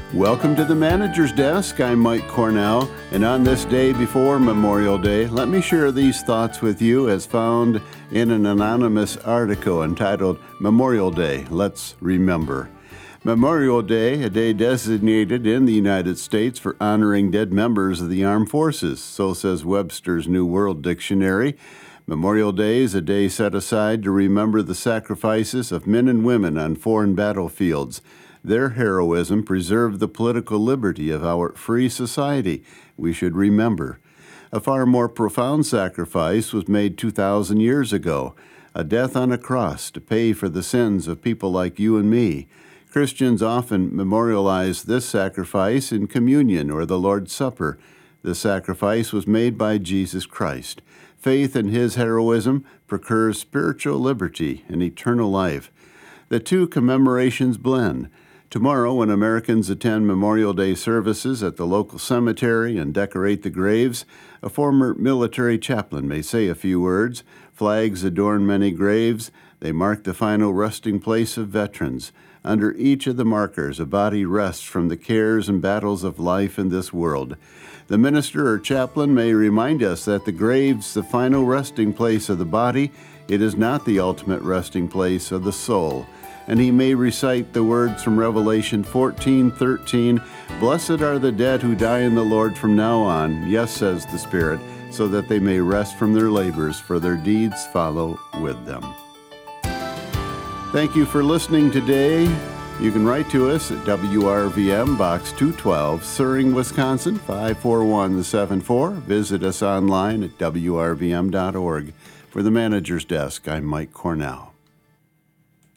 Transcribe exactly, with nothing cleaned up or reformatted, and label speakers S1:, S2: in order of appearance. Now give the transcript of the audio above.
S1: Welcome to the Manager's Desk. I'm Mike Cornell, and on this day before Memorial Day, let me share these thoughts with you as found in an anonymous article entitled Memorial Day, Let's Remember. Memorial Day, a day designated in the United States for honoring dead members of the armed forces, so says Webster's New World Dictionary. Memorial Day is a day set aside to remember the sacrifices of men and women on foreign battlefields. Their heroism preserved the political liberty of our free society. We should remember. A far more profound sacrifice was made two thousand years ago, a death on a cross to pay for the sins of people like you and me. Christians often memorialize this sacrifice in communion or the Lord's Supper. The sacrifice was made by Jesus Christ. Faith in his heroism procures spiritual liberty and eternal life. The two commemorations blend. Tomorrow, when Americans attend Memorial Day services at the local cemetery and decorate the graves, a former military chaplain may say a few words. Flags adorn many graves. They mark the final resting place of veterans. Under each of the markers, a body rests from the cares and battles of life in this world. The minister or chaplain may remind us that the grave's the final resting place of the body. It is not the ultimate resting place of the soul. And he may recite the words from Revelation fourteen thirteen, "Blessed are the dead who die in the Lord from now on, yes, says the Spirit, so that they may rest from their labors, for their deeds follow with them." Thank you for listening today. You can write to us at W R V M, Box two twelve, Suring, Wisconsin, five four one seven four. Visit us online at W R V M dot org. For the Manager's Desk, I'm Mike Cornell.